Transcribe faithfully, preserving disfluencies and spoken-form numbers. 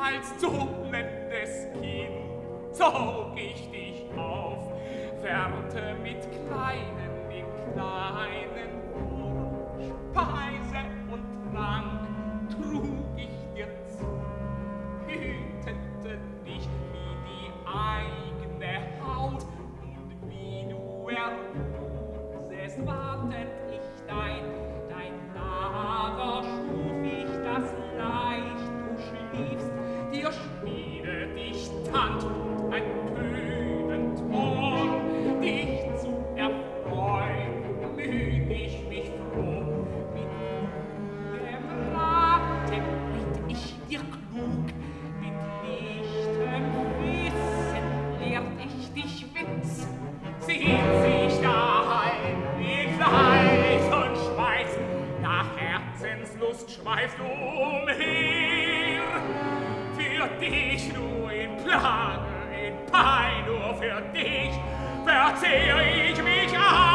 als zuckendes Kind zog ich dich auf, wärmte mit kleinen, in kleinen Wurf, Speise und Trank trug ich dir zu, hütete dich wie die eigene Haut, und wie du erwuchsest, wartet ich dein, dein Lager schuf ich das leicht, du schliefst, dir schmiedet ich Tand und ein kühnen Ton, dich zu erfreuen, müd ich mich froh, mit gutem Rate biet ich dir klug, mit lichtem Wissen lehrt ich dich Witz, sieht sich daheim wie Fleiß und Schweiß, nach Herzenslust schweifst du umher, für dich nur in Plage, in Pein, nur für dich verzehr ich mich an.